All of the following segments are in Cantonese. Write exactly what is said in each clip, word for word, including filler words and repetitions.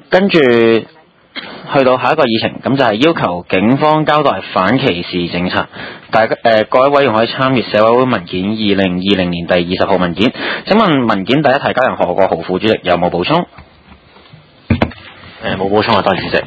跟住去到下一個議程，咁就係要求警方交代反歧視政策。大家誒、呃、各位委員可以參閱社委會文件二零二零年第二十號文件。請問文件第一提交人何國豪副主席有冇補充？ 誒冇補充啊，多謝主席。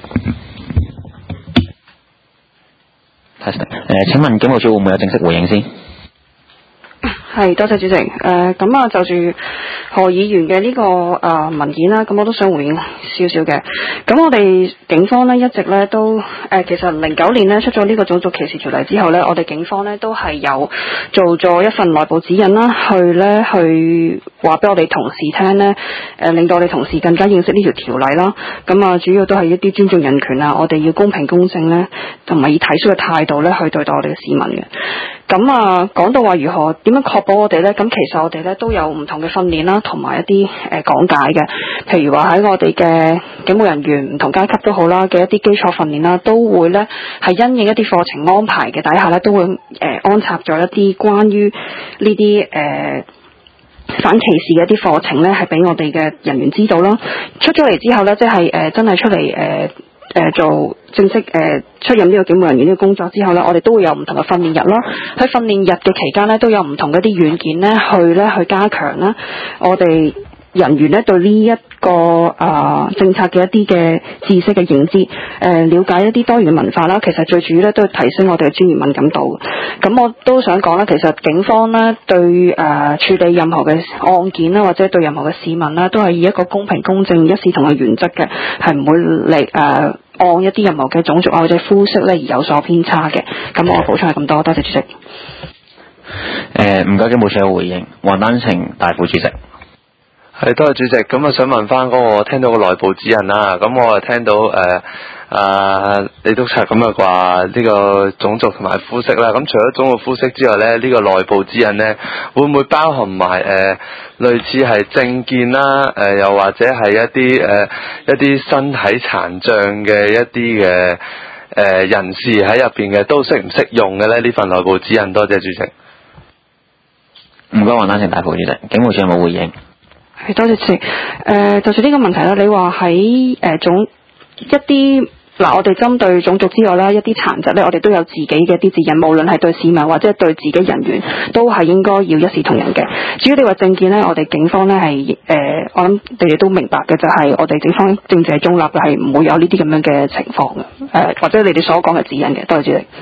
誒、呃，請問警務處會唔會有正式回應先？ 係，多謝主席。誒、呃，咁啊，就住何議員嘅呢、這個誒、呃、文件啦，咁我都想回應少少嘅。咁我哋警方呢，一直呢都誒、呃，其實零九年呢出咗呢個種族歧視條例之後呢，我哋警方呢都係有做咗一份內部指引啦，去呢去話俾我哋同事聽呢，誒、呃，令到我哋同事更加認識呢條條例啦。咁啊，主要都係一啲尊重人權啊，我哋要公平公正呢，同埋以體恤嘅態度呢去對待我哋嘅市民嘅。咁啊，講到話如何點樣確保我哋呢？咁其實我哋呢都有唔同嘅訓練啦，同埋一啲誒、呃、講解嘅。譬如話喺我哋嘅警務人員唔同階級都好啦嘅一啲基礎訓練啦，都會呢係因應一啲課程安排嘅底下呢，都會誒、呃、安插咗一啲關於呢啲誒反歧視嘅一啲課程呢，係俾我哋嘅人員知道啦。出咗嚟之後呢，即係誒、呃、真係出嚟誒。呃誒、呃、做正式誒、呃、出任呢個警務人員呢個工作之後呢，我哋都會有唔同嘅訓練日啦。喺訓練日嘅期間呢，都有唔同嘅一啲軟件呢去呢去加強啦。我哋人員呢對呢、這、一個啊、呃、政策嘅一啲嘅知識嘅認知，誒、呃、了解一啲多元嘅文化啦。其實最主要呢都係提升我哋嘅專業敏感度。咁我都想講啦，其實警方呢對誒、呃、處理任何嘅案件啦，或者對任何嘅市民啦，都係以一個公平公正一視同仁嘅原則嘅，係唔會嚟誒。呃按一啲任何嘅種族或者膚色咧而有所偏差嘅。咁我補充係咁多，多謝主席。 誒唔該，警務處嘅回應，黃丹晴大副主席。 係，多謝主席。咁啊，想問翻嗰、那個我聽到個內部指引啦。咁我啊聽到誒啊李督察咁啊話呢個種族同埋膚色啦。咁除咗種族膚色之外咧，呢、這個內部指引咧會唔會包含埋誒、呃、類似係政見啦？誒、呃、又或者係一啲誒、呃、一啲身體殘障嘅一啲嘅誒人士喺入邊嘅都適唔適用嘅咧？呢份內部指引，多謝主席。 唔該，黃丹晴大副主席。警務處有冇回應？ 係，多謝主席。誒、呃，就住呢個問題啦，你話喺誒種一啲嗱，我哋針對種族之外啦，一啲殘疾咧，我哋都有自己嘅一啲指引，無論係對市民或者對自己人員，都係應該要一視同仁嘅。至於你話政見咧，我哋警方咧係誒，我諗你哋都明白嘅，就係、是、我哋警方政治係中立嘅，係唔會有呢啲咁樣嘅情況嘅。誒、呃，或者你哋所講嘅指引嘅，多謝主席。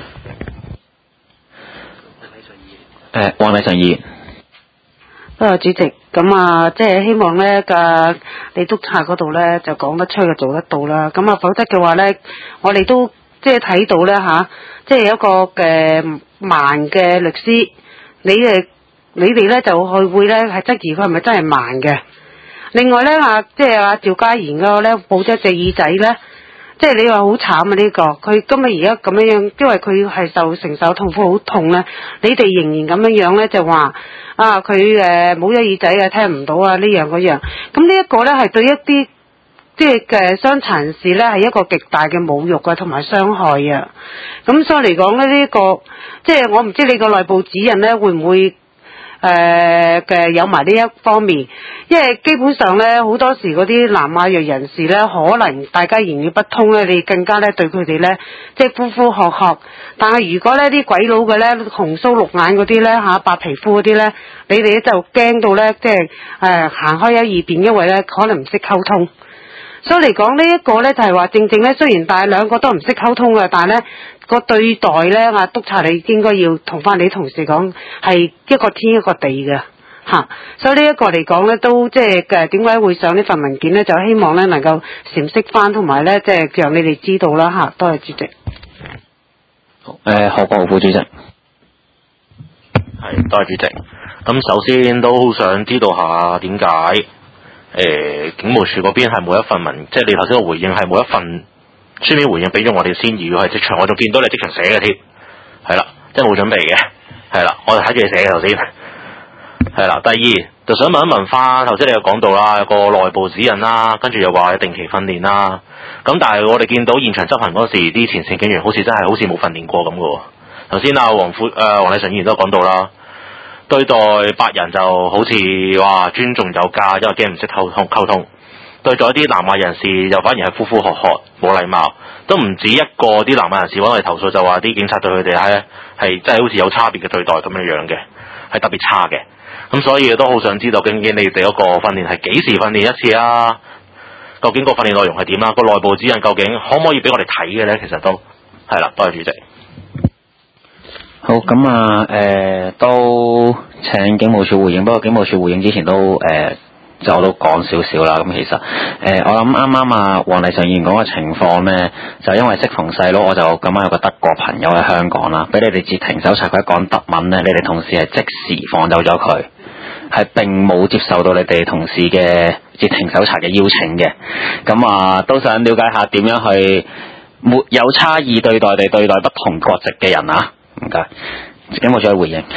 誒，黃禮順議員。 啊，主席，咁啊，即係希望咧嘅李督察嗰度咧就講得出嘅做得到啦。咁啊，否則嘅話咧，我哋都即係睇到咧吓，即係有一個嘅盲嘅律師，你誒你哋咧就去會咧係質疑佢係咪真係盲嘅。另外咧啊，即係阿趙家賢嗰個咧冇咗隻耳仔咧。即係你話好慘啊！呢、這個佢今日而家咁樣樣，因為佢係受承受痛苦好痛咧，你哋仍然咁樣樣咧就話啊佢誒冇咗耳仔啊，聽唔到啊呢樣嗰樣。咁呢一個咧係對一啲即係嘅傷殘人士咧係一個極大嘅侮辱啊，同埋傷害啊。咁所以嚟講咧呢、這個即係我唔知你個內部指引咧會唔會？誒嘅、呃、有埋呢一方面，因為基本上咧好多時嗰啲南亞裔人士咧，可能大家言語不通咧，你更加咧對佢哋咧即係呼呼喝喝。但係如果咧啲鬼佬嘅咧紅鬚綠眼嗰啲咧嚇白皮膚嗰啲咧，你哋咧就驚到咧即係誒行開一二邊，因為咧可能唔識溝通。所以嚟講呢一個咧就係話正正咧，雖然但係兩個都唔識溝通嘅，但係咧個對待咧啊督察你應該要同翻你同事講係一個天一個地嘅嚇、啊。所以呢一個嚟講咧都即係嘅點解會上呢份文件咧，就希望咧能夠闡釋翻同埋咧即係讓你哋知道啦嚇。多謝主席。 好，誒何國豪副主席。係， 多謝主席。咁首先都好想知道下點解誒警務處嗰邊係冇一份文，即係你頭先個回應係冇一份書面回應俾咗我哋先，如果係即場，我仲見到你即場寫嘅添，係啦，即係冇準備嘅，係啦，我就睇住你寫嘅頭先，係啦。第二就想問一問翻，頭先你又講到啦，有個內部指引啦，跟住又話有定期訓練啦，咁但係我哋見到現場執行嗰時，啲前線警員好似真係好似冇訓練過咁嘅喎。頭先阿黃副誒黃禮順議員都講到啦。對待白人就好似話尊重有加，因為驚唔識溝通溝通。 對咗啲南亞人士又反而係呼呼喝喝冇禮貌，都唔止一個啲南亞人士揾我哋投訴，就話啲警察對佢哋係係真係好似有差別嘅對待咁樣樣嘅，係特別差嘅。咁所以都好想知道究竟你哋嗰個訓練係幾時訓練一次啊？究竟個訓練內容係點啊？個內部指引究竟可唔可以俾我哋睇嘅呢？其實都係啦，多謝主席。 好，咁啊，誒、呃、都請警務處回應，不過警務處回應之前都誒、呃、就我都講少少啦。咁其實誒、呃、我諗啱啱啊黃麗常議員講嘅情況咧，就因為適逢細佬，我就咁啱有個德國朋友喺香港啦，俾你哋截停搜查，佢一講德文咧，你哋同事係即時放走咗佢，係並冇接受到你哋同事嘅截停搜查嘅邀請嘅。咁啊都想了解下點樣去沒有差異對待地對待不同國籍嘅人啊！唔該，警務處回應。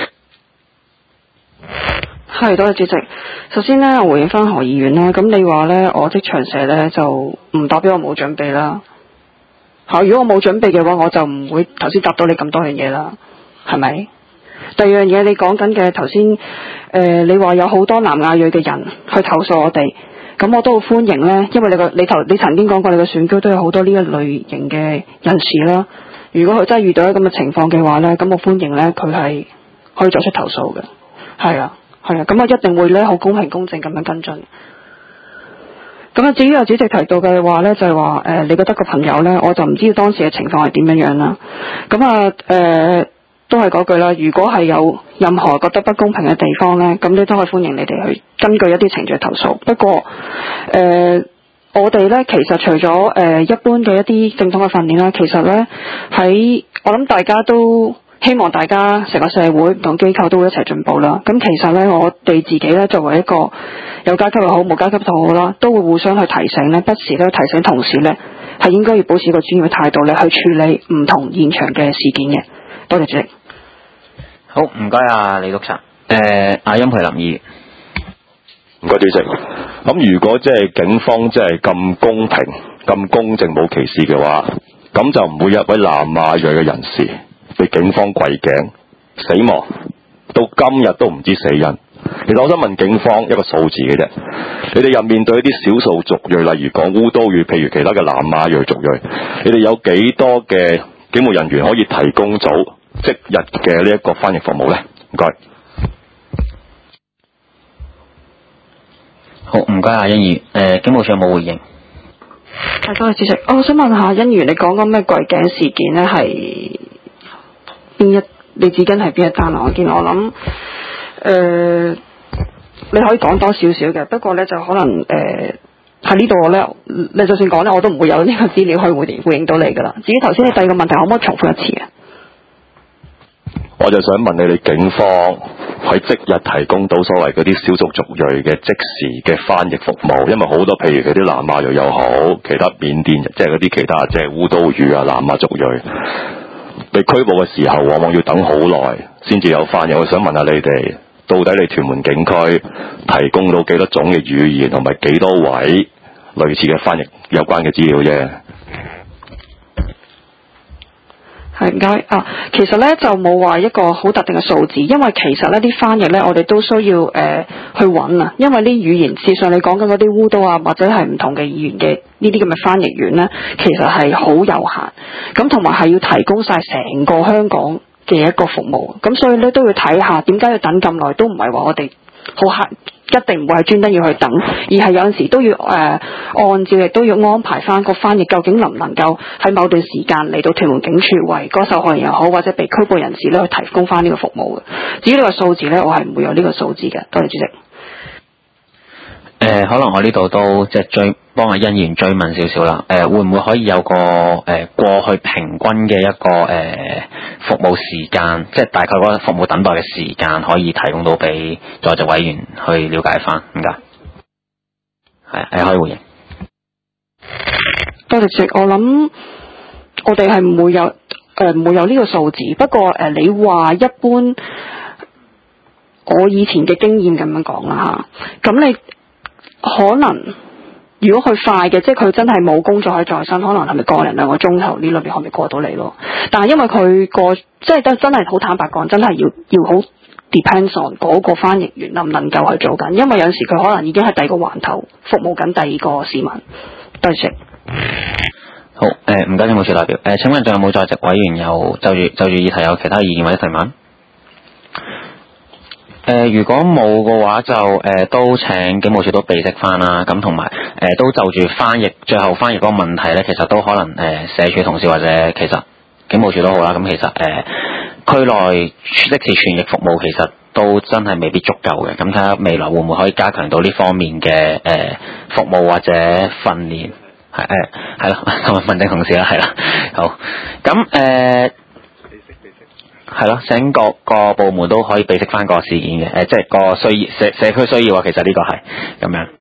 係，多謝主席。首先咧，我回應翻何議員啦。咁你話咧，我即場寫咧就唔代表我冇準備啦。嚇，如果我冇準備嘅話，我就唔會頭先答到你咁多樣嘢啦，係咪？第二樣嘢，你講緊嘅頭先，誒、呃，你話有好多南亞裔嘅人去投訴我哋，咁我都好歡迎咧，因為你個你頭你曾經講過你嘅選區都有好多呢一類型嘅人士啦。如果佢真係遇到咁嘅情況嘅話咧，咁我歡迎咧佢係可以作出投訴嘅，係啊，係啊，咁我一定會咧好公平公正咁樣跟進。咁啊，至於有主席提到嘅話咧，就係話誒，你覺得個朋友咧，我就唔知道當時嘅情況係點樣樣啦。咁啊誒，都係嗰句啦，如果係有任何覺得不公平嘅地方咧，咁你都可以歡迎你哋去根據一啲程序投訴。不過誒。呃我哋咧，其實除咗誒、呃、一般嘅一啲正統嘅訓練啦，其實咧喺我諗大家都希望大家成個社會唔同機構都會一齊進步啦。咁其實咧，我哋自己咧作為一個有階級又好，冇階級都好啦，都會互相去提醒咧，不時咧提醒同事咧係應該要保持個專業嘅態度咧去處理唔同現場嘅事件嘅。多謝主席。 好，唔該啊，李督察。誒，阿殷培林議員。 唔該主席。咁如果即係警方即係咁公平、咁公正冇歧視嘅話，咁就唔會有一位南亞裔嘅人士被警方跪頸死亡，到今日都唔知死因。其實我想問警方一個數字嘅啫，你哋又面對一啲少數族裔，例如講烏都語，譬如其他嘅南亞裔族裔，你哋有幾多嘅警務人員可以提供到即日嘅呢一個翻譯服務呢？唔該。 好，唔該啊，殷議員。誒、呃，警務處有冇回應？ 係，多謝主席。我想問下殷議員，你講緊咩跪頸事件咧？係邊一？你指緊係邊一單啊？我見我諗，誒、呃，你可以講多少少嘅，不過咧就可能誒喺呢度咧，你就算講咧，我都唔會有呢個資料可以回應回應到你噶啦。至於頭先你第二個問題，可唔可以重複一次啊？ 我就想問你哋警方喺即日提供到所謂嗰啲少數族裔嘅即時嘅翻譯服務，因為好多譬如嗰啲南亞裔又好，其他緬甸即係嗰啲其他即係烏都語啊、南亞族裔被拘捕嘅時候，往往要等好耐先至有翻譯。我想問下你哋，到底你屯門警區提供到幾多種嘅語言，同埋幾多位類似嘅翻譯有關嘅資料啫？ 係唔該啊，其實咧就冇話一個好特定嘅數字，因為其實呢啲翻譯咧，我哋都需要誒、呃、去揾啊，因為啲語言事實上你講緊嗰啲烏都啊，或者係唔同嘅語言嘅呢啲咁嘅翻譯員咧，其實係好有限，咁同埋係要提供晒成個香港嘅一個服務，咁所以咧都要睇下點解要等咁耐，都唔係話我哋好客。一定唔會係專登要去等，而係有陣時都要誒、呃、按照亦都要安排翻個翻譯，究竟能唔能夠喺某段時間嚟到屯門警署為嗰受害人又好，或者被拘捕人士咧去提供翻呢個服務嘅。至於呢個數字咧，我係唔會有呢個數字嘅。多謝主席。 誒、呃，可能我呢度都即係追幫阿殷議員追問少少啦。誒、呃，會唔會可以有個誒、呃、過去平均嘅一個誒、呃、服務時間，即係大概嗰個服務等待嘅時間，可以提供到俾在席委員去了解翻？唔該。係，係可以回應。 多謝主席。我諗我哋係唔會有誒唔、呃、會有呢個數字，不過誒、呃、你話一般，我以前嘅經驗咁樣講啦嚇，咁你。可能如果佢快嘅，即係佢真係冇工作喺在身，可能係咪個人兩個鐘頭呢裏邊可唔可以過到嚟咯？但係因為佢個即係都真係好坦白講，真係要要好 depends on 嗰個翻譯員能唔能夠去做緊，因為有陣時佢可能已經係第二個環頭服務緊第二個市民。多謝。 好，誒唔該，警務處代表。誒、呃、請問仲有冇在席委員有就住就住議題有其他意見或者提問？誒、呃、如果冇嘅話就誒、呃、都請警務處都備悉翻啦。咁同埋誒都就住翻譯最後翻譯嗰個問題咧，其實都可能誒、呃、社署同事或者其實警務處都好啦。咁其實誒、呃、區內即時傳譯服務其實都真係未必足夠嘅。咁睇下未來會唔會可以加強到呢方面嘅誒、呃、服務或者訓練。係誒，係咯，同埋問定同事啦，係啦，好，咁誒，係咯，請各個部門都可以備悉翻個事件嘅，誒、呃，即係個需要社社區需要啊，其實呢個係咁樣。